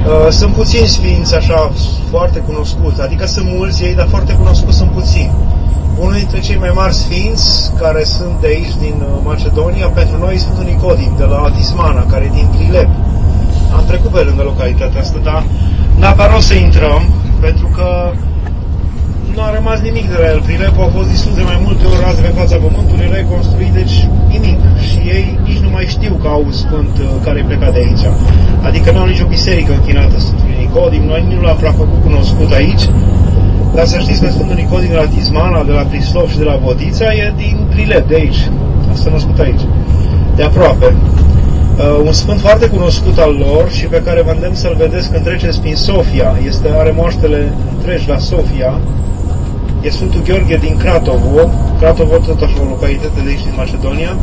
Sunt puțini sfinți așa foarte cunoscuți, adică sunt mulți ei, dar foarte cunoscuți sunt puțini. Unul dintre cei mai mari sfinți care sunt de aici, din Macedonia, pentru noi Sfântul Nicodim, de la Tismana, care e din Prilep. Am trecut pe lângă localitatea asta, dar n-a rost să intrăm, pentru că nu a rămas nimic de la el. Prilep a fost distrus de mai multe ori, azi pe fața pământului, reconstruit, deci nimic. Și ei nici nu mai știu că au sfânt care e plecat de aici. Adică nu au nicio biserică închinată Sfântului Nicodim, noi nu l-am prea făcut cunoscut aici. Dar să știți că Sfântul Nicodim de la Tismana, de la Prislov și de la Vodița e din Prilep, de aici. S-a născut aici, de aproape. Un sfânt foarte cunoscut al lor și pe care vă îndemn să-l vedeți când treceți prin Sofia. Are moaștele întregi la Sofia. E Sfântul Gheorghe din Cratovo. Cratovo tot așa o localitate de aici din Macedonia.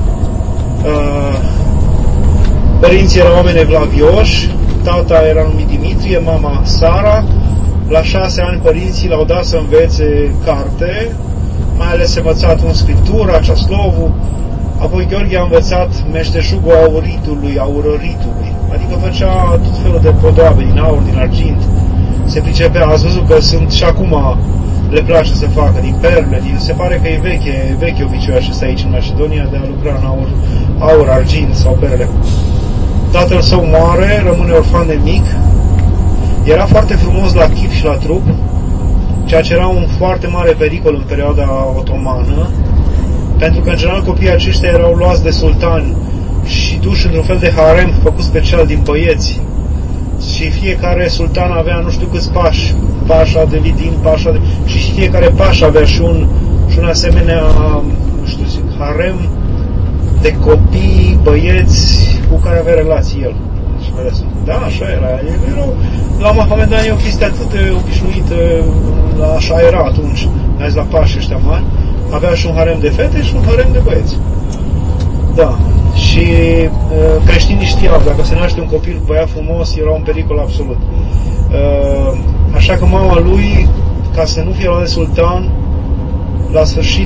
Părinții erau oameni evlavioși, tata era numit Dimitrie, mama Sara. La 6 ani părinții l-au dat să învețe carte, mai ales învățat în scriptura, ceaslovul. Apoi Gheorghe a învățat meșteșugul aurăritului, adică făcea tot felul de podoabe din aur, din argint. Se pricepea, ați văzut că sunt și acum le place să facă din perle, se pare că e veche obiceiul acesta aici în Macedonia de a lucra în aur, argint sau perle. Tatăl său moare, rămâne orfan de mic, era foarte frumos la chip și la trup, ceea ce era un foarte mare pericol în perioada otomană, pentru că în general copiii aceștia erau luați de sultani și duși într-un fel de harem făcut special din băieți. Și fiecare sultan avea nu știu câți pași, pașa de vidin, și fiecare paș avea și un asemenea, nu știu, harem de copii, băieți cu care avea relații el. Da, așa era. La Mahomedani e o chestie atât de obișnuită, așa era atunci, azi la pași ăștia mari. Avea și un harem de fete și un harem de băieți. Da. Și creștinii știau, dacă se naște un copil băiat frumos, era un pericol absolut. Așa că mama lui, ca să nu fie luat de sultan, la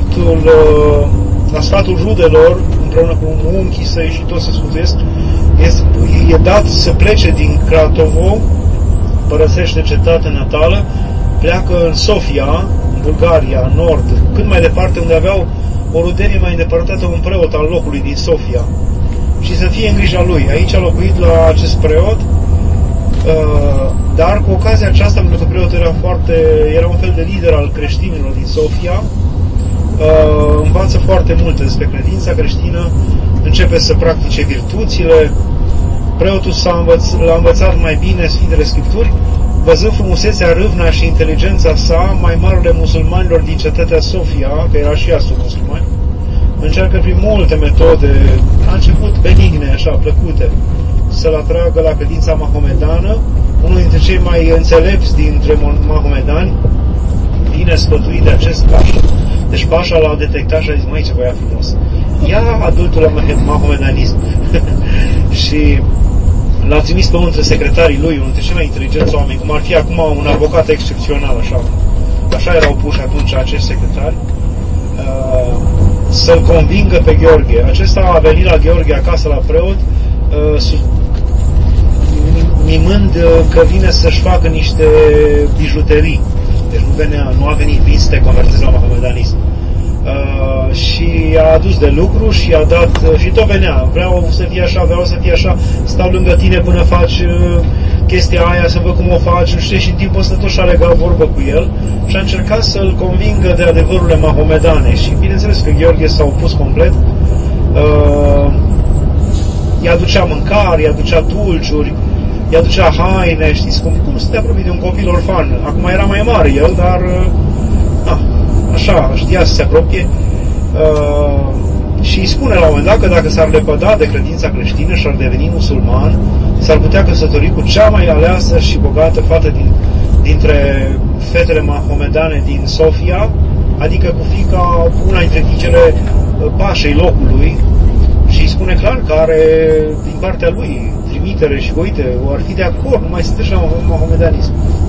sfatul rudelor, împreună cu unchii săi și toți se sfătuiesc, e dat să plece din Cratovo, părăsește cetatea natală, pleacă în Sofia, Bulgaria, în nord, cât mai departe, unde aveau o rudenie mai îndepărtată, un preot al locului din Sofia, și să fie în grija lui. Aici a locuit la acest preot, dar cu ocazia aceasta, pentru că preotul era un fel de lider al creștinilor din Sofia, învață foarte multe despre credința creștină, începe să practice virtuțile. Preotul l-a învățat mai bine Sfintele Scripturi, văzând frumusețea, râvna și inteligența sa, mai marele musulmanilor din cetatea Sofia, că era și ea sub musulmani, încearcă prin multe metode, a început benigne, așa, plăcute, să-l atragă la credința mahomedană. Unul dintre cei mai înțelepți dintre mahomedani vine sfătuit de acest pașa. Deci pașa l-a detectat și a zis: măi, ce băiat frumos, ia adultul la mahomedanism. Și l-a trimis pe unul dintre secretarii lui, unul dintre cei mai inteligenți oameni, cum ar fi acum un avocat excepțional, așa erau puși atunci acești secretari, să-l convingă pe Gheorghe. Acesta a venit la Gheorghe acasă la preot, mimând că vine să-și facă niște bijuterii. Deci nu a venit vin să te convertezi la mahomedanism. Și a adus de lucru și a dat, și tot venea: vreau să fie așa, stau lângă tine până faci chestia aia, să văd cum o faci, nu știu, și în timpul ăsta tot și-a legat vorbă cu el și a încercat să-l convingă de adevărurile mahomedane. Și bineînțeles că Gheorghe s-a opus complet, i-a ducea mâncare, i-a ducea dulciuri, i-a ducea haine, știți cum să te apropii de un copil orfan. Acum era mai mare el, dar așa, știa să se apropie, și îi spune la un moment dat că dacă s-ar lepăda de credința creștină și ar deveni musulman, s-ar putea căsători cu cea mai aleasă și bogată fată dintre fetele mahomedane din Sofia, adică cu fiica, una dintre fiicele pașei locului, și îi spune clar că are din partea lui trimitere și uite, ar fi de acord, nu mai sunteți la mahomedanism.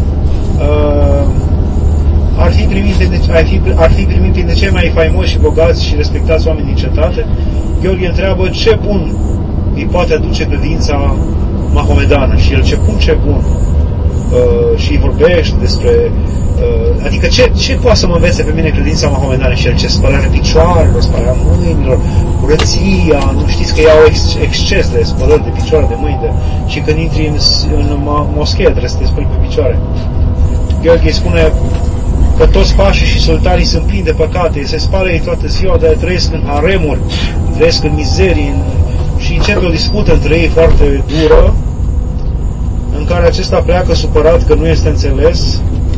Ar fi primit printre cei mai faimoși și bogați și respectați oameni din cetate. Gheorghe întreabă ce bun îi poate aduce credința mahomedană și el ce bun și îi vorbește despre adică ce poate să mă învețe pe mine credința mahomedană și el ce spălarea picioarelor, spălarea mâinilor, curăția, nu știți că iau exces de spălări de picioare, de mâini și când intri în moschee trebuie să te speli pe picioare. Gheorghe spune că toți pașii și sultanii sunt plini de păcate, se spală ei toată ziua, dar trăiesc în haremuri, trăiesc în mizerii și începe o dispută între ei foarte dură, în care acesta pleacă supărat că nu este înțeles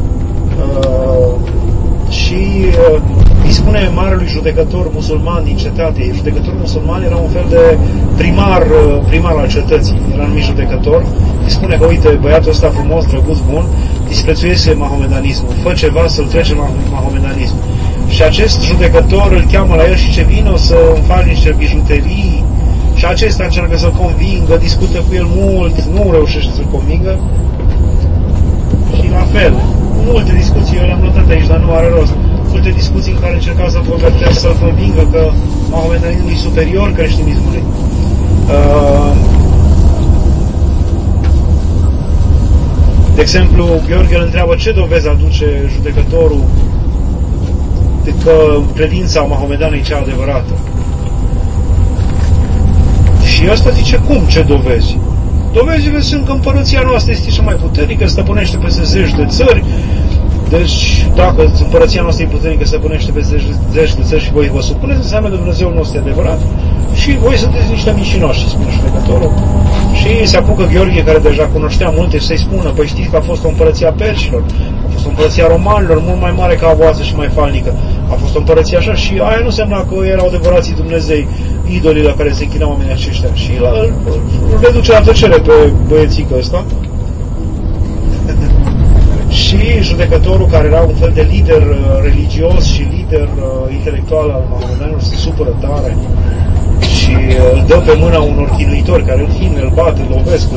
și îi spune marelui judecător musulman din cetate. Judecătorul musulman era un fel de primar al cetății, era numit judecător. Îi spune că, uite, băiatul ăsta frumos, drăguț, bun, disprețuiește mahomedanismul, fă ceva să-l trece la mahomedanism. Și acest judecător îl cheamă la el și ce vino să îmi faci niște bijuterii. Și acesta încearcă să-l convingă, discută cu el mult, nu reușește să-l convingă. Și la fel, multe discuții, eu le-am notat aici, dar nu are rost. Multe discuții în care încercau să-l convingă că mahomedanismul e superior creștinismului. De exemplu, Gheorghe îl întreabă ce dovezi aduce judecătorul de că credința mahomedană e cea adevărată. Și ăsta zice, cum, ce dovezi? Dovezile sunt că împărăția noastră este cea mai puternică, stăpânește peste zeci de țări. Deci, dacă împărăția noastră e puternică, stăpânește peste zeci de țări și voi vă supuneți, înseamnă că Dumnezeul nostru e adevărat. Și voi sunteți niște mincinoși, spune judecătorul. Și se apucă Gheorghe, care deja cunoștea multe, să-i spună, păi știți că a fost o împărăția perșilor, a fost o împărăția romanilor, mult mai mare ca a voastră și mai falnică. A fost o împărăție așa și aia nu însemna că erau adevărații Dumnezei, idolii la care se închinau oamenii aceștia. Și îl reduce la tăcere pe băiețică ăsta. Și judecătorul, care era un fel de lider religios și lider intelectual al mahomedanilor, se supără tare și îl dă pe mâna unor chinuitori care îl chină, îl bat, îl lovesc.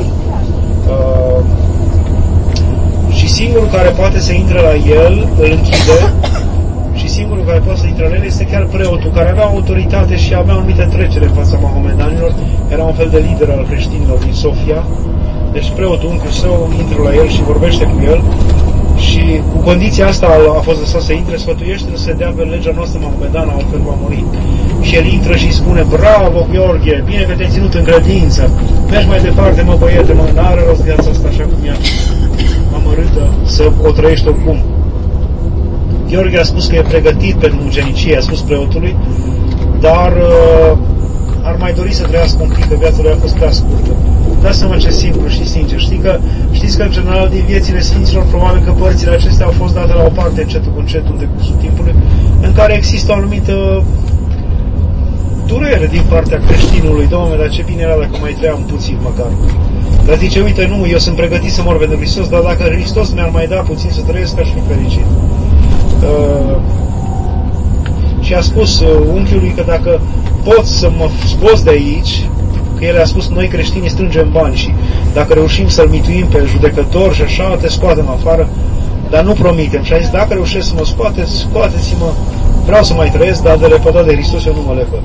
Și singurul care poate să intre la el, îl închide, și singurul care poate să intre la el este chiar preotul, care avea autoritate și avea anumite trecere în fața mahomedanilor, era un fel de lider al creștinilor din Sofia. Deci preotul, unchiul său, intră la el și vorbește cu el și cu condiția asta a fost lăsat să intre, sfătuiește-l să dea pe legea noastră mahomedană, altfel va muri. Și el intră și spune, bravo Gheorghe, bine că te-ai ținut în credință, mergi mai departe, mă băiete, mă, n-are rost viața asta așa cum ea amărâtă, să o trăiești oricum. Gheorghe a spus că e pregătit pentru mucenicie, a spus preotului, dar ar mai dori să trăiască un pic, că viața lui a fost prea scurtă. Dați seama ce simplu și sincer. Știți că în general din viețile Sfinților probabil că părțile acestea au fost date la o parte încetul cu încetul de cursul timpului, în care există o anumită durere din partea creștinului. Doamne, dar ce bine era dacă mai trăiam puțin măcar. Dar zice, uite, nu, eu sunt pregătit să mor pentru Hristos, dar dacă Hristos mi-ar mai da puțin să trăiesc, aș fi fericit. Și a spus unchiului că dacă pot să mă scoți de aici, că el a spus, noi creștinii strângem bani și dacă reușim să-l mituim pe judecător și așa, te scoatem afară, dar nu promitem. Și a zis, dacă reușesc să mă scoateți-mă, vreau să mai trăiesc, dar de lepădat de Hristos eu nu mă lepăd.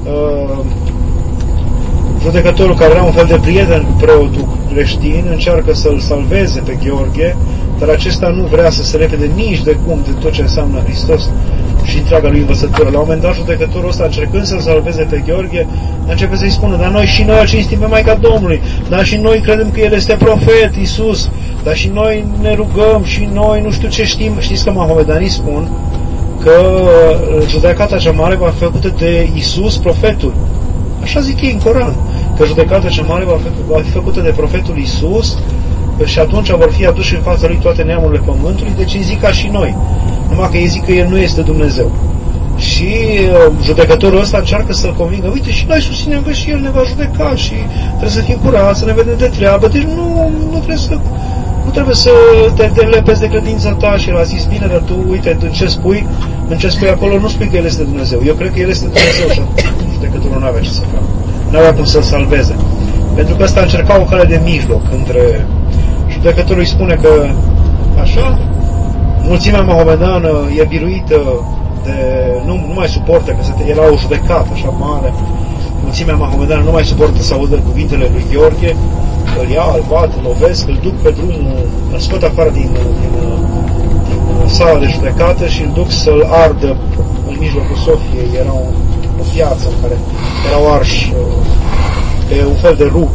Judecătorul, care era un fel de prieten cu preotul creștin, încearcă să-l salveze pe Gheorghe, dar acesta nu vrea să se repede nici de cum de tot ce înseamnă Hristos și întreaga lui învățătură. La un moment dat, judecătorul ăsta, încercând să-l salveze pe Gheorghe, începe să-i spună, dar noi și noi îl cinstim pe Maica Domnului, dar și noi credem că El este profet, Iisus, dar și noi ne rugăm, și noi nu știu ce știm. Știți că mahomedanii spun că judecata cea mare va fi făcută de Iisus, profetul. Așa zic ei în Coran, că judecata cea mare va fi făcută de profetul Iisus și atunci vor fi aduși în fața lui toate neamurile pământului, deci îi zic ca și noi. Numai că ei zic că El nu este Dumnezeu. Și judecătorul ăsta încearcă să-l convingă, uite, și noi susținem că și El ne va judeca și trebuie să fim curați, să ne vedem de treabă, deci nu trebuie să te lepezi de credința ta. Și el a zis, bine, dar tu, uite, în ce spui acolo, nu spui că El este Dumnezeu. Eu cred că El este Dumnezeu și judecătorul nu avea ce să facă. Nu avea cum să-l salveze. Pentru că ăsta încerca o cale de mijloc între... Judecătorul îi spune că, așa, mulțimea mahomedană e biruită de... Nu mai suportă, că era o judecată așa mare. Mulțimea mahomedană nu mai suportă să audă cuvintele lui Gheorghe. îl ia, îl bat, îl lovesc, îl duc pe drumul, îl scot afară din sala de judecată și îl duc să-l ardă în mijlocul Sofiei. Era o piață în care erau arși pe un fel de rug.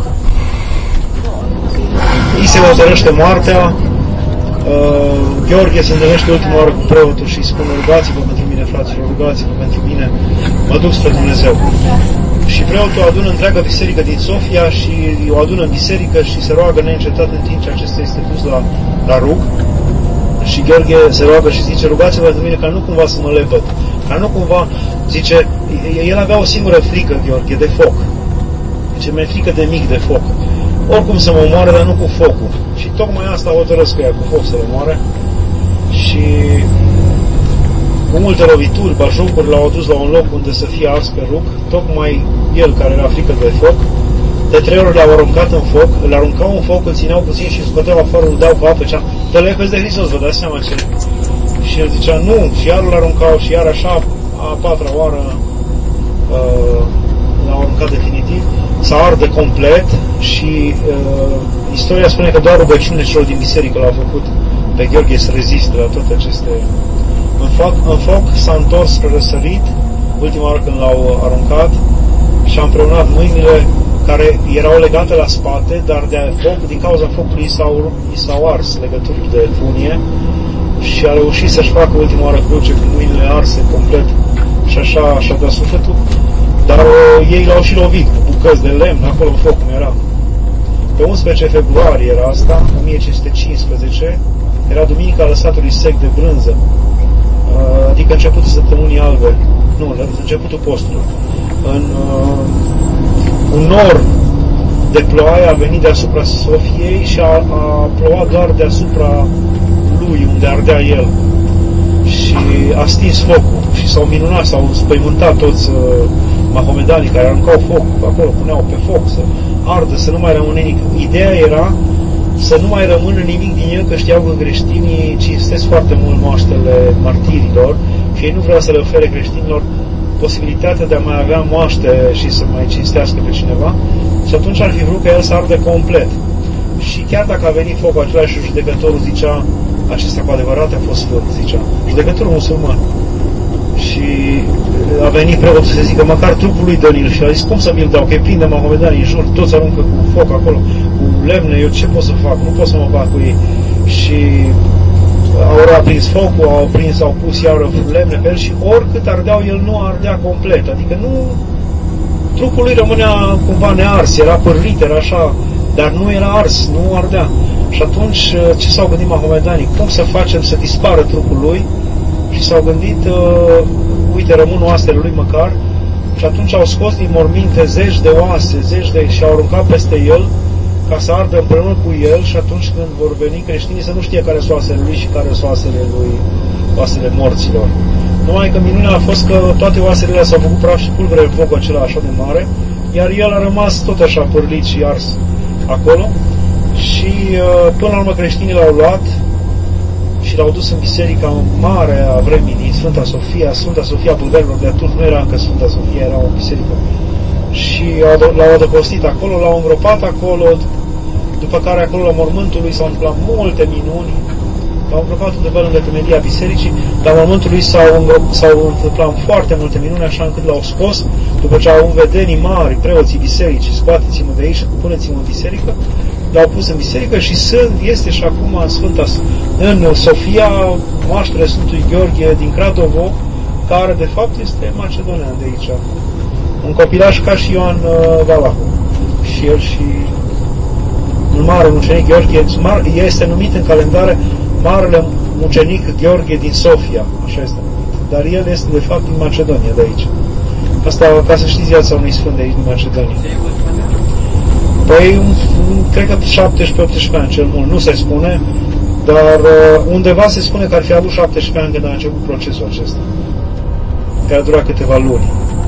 Îi se hotărăște moartea. Gheorghe se întâlnește ultima oară cu preotul și îi spune: rugați-vă pentru mine, fraților, rugați-vă pentru mine, mă duc spre Dumnezeu. Și preotul adună întreaga biserică din Sofia și o adună în biserică și se roagă neîncetat în timp ce acesta este dus la rug. Și Gheorghe se roagă și zice: rugați-vă pentru mine ca nu cumva să mă lepăd, ca nu cumva, zice, el avea o singură frică, Gheorghe, de foc. Zice: mi-e frică de mic de foc. Oricum să mă omoare, dar nu cu focul. Și tocmai asta hotărăsc ea, cu foc să le omoare. Și cu multe lovituri, bajocuri, l-au adus la un loc unde să fie ars pe rug. Tocmai el, care era frică de foc, de 3 ori l-au aruncat în foc, îl aruncau în foc, îl țineau puțin și îl scoteau afară, îl dau cu apă, zicea: te lepezi de Hristos, vă dați seama ce? Și el zicea: nu, și iar îl aruncau și iar așa, a 4-a oară l-au aruncat definitiv, s-a ardă complet și istoria spune că doar rugăciunile celor din biserică l-au făcut pe Gheorghe să reziste la toate aceste... În foc s-a întors spre răsărit, ultima oară când l-au aruncat, și a împreunat mâinile care erau legate la spate, dar de foc, din cauza focului i s-au ars legături de funie și a reușit să-și facă ultima oară cruce cu mâinile arse complet și așa și-a dat sufletul. Dar ei l-au și lovit cu bucăți de lemn, acolo în foc cum era. Pe 11 februarie era asta, 1515, era Duminica Lăsatului Sec de Brânză, adică începutul săptămânii albe, nu, începutul postului. Un nor de ploaie a venit deasupra Sofiei și a plouat doar deasupra lui, unde ardea el. Și a stins focul și s-au minunat, s-au spăimântat toți mahomedanii care aruncau foc, acolo puneau pe foc să ardă, să nu mai rămână nimic. Ideea era să nu mai rămână nimic din el, că știau că creștinii cinstesc foarte mult moaștele martirilor și ei nu vreau să le ofere creștinilor posibilitatea de a mai avea moaște și să mai cinstească pe cineva, și atunci ar fi vrut ca el să ardă complet. Și chiar dacă a venit focul acela și judecătorul zicea: acesta cu adevărat a fost sfânt, zicea judecătorul musulman. Și a venit preotul să zică: măcar trupul lui dă-l, și a zis: cum să mi-l dau, că e plin de mahomedani în jur, toți aruncă cu foc acolo, cu lemne, eu ce pot să fac, nu pot să mă bat cu ei. Și au aprins focul, au pus iar lemne pe el și oricât ardeau, el nu ardea complet, adică nu, trupul lui rămânea cumva nears, era părlit, era așa, dar nu era ars, nu ardea. Și atunci ce s-au gândit mahomedanii? Cum să facem să dispară trupul lui? Și s-au gândit, uite, rămân oasele lui măcar, și atunci au scos din morminte zeci de oase, și au aruncat peste el ca să ardă împreună cu el, și atunci când vor veni creștinii să nu știe care sunt oasele lui și care sunt oasele lui, oasele morților. Numai că minunea a fost că toate oasele alea s-au făcut praf și pulbere în focul acela așa de mare, iar el a rămas tot așa pârlit și ars acolo. Și până la urmă creștinii l-au luat și l-au dus în biserica mare a vremii din Sfânta Sofia bulgarilor de atunci, nu era încă Sfânta Sofia, era o biserică. Și l-au adăpostit acolo, l-au îngropat acolo, după care acolo la mormântul lui s-au întâmplat multe minuni. L-au îngropat undeva lângă temelia bisericii, la mormântul lui s-au întâmplat foarte multe minuni, așa încât l-au scos, după ce au vedenii mari, preoții bisericii: scoateți-mă de aici și puneți-mă în biserică. L-au pus în biserică și este și acum în Sofia moaștele Sfântului Gheorghe din Cradovo, care de fapt este macedonean de aici. Un copilaș ca și Ioan Valahu. Și el și un mare mucenic Gheorghe este numit în calendare Marele Mucenic Gheorghe din Sofia, așa este numit. Dar el este de fapt din Macedonia, de aici. Asta ca să știți viața unui sfânt de aici din Macedonia. Păi, cred că 17-18 ani cel mult, nu se spune, dar undeva se spune că ar fi avut 17 ani când a început procesul acesta, care a durat câteva luni.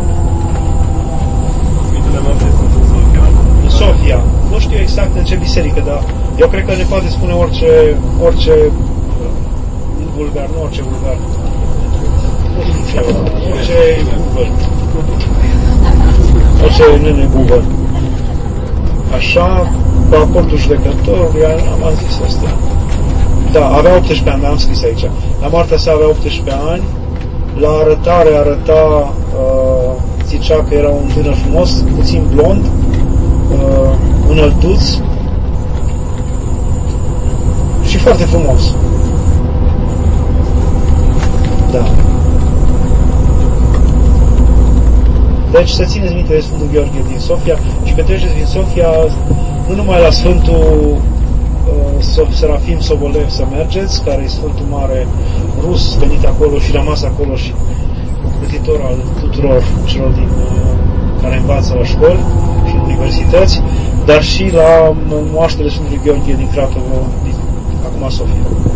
În Sofia. Nu știu exact în ce biserică, dar eu cred că ne poate spune orice vulgar, nu orice vulgar. Nu știu ce, orice Google. Orice nene Google. Așa, cu acordul judecătorului, am zis asta. Da, avea 18 ani, am scris aici. La moartea sa avea 18 ani, la arătare zicea că era un tânăr frumos, puțin blond, înăltuț și foarte frumos. Da. Deci să țineți minte de Sfântul Gheorghe din Sofia și că treceți din Sofia nu numai la Sfântul Serafim Sobolev să mergeți, care e Sfântul Mare rus venit acolo și rămas acolo și plătitor al tuturor celor care învață la școli și în universități, dar și la moaștele Sfântului Gheorghe din Cratovo, acum Sofia.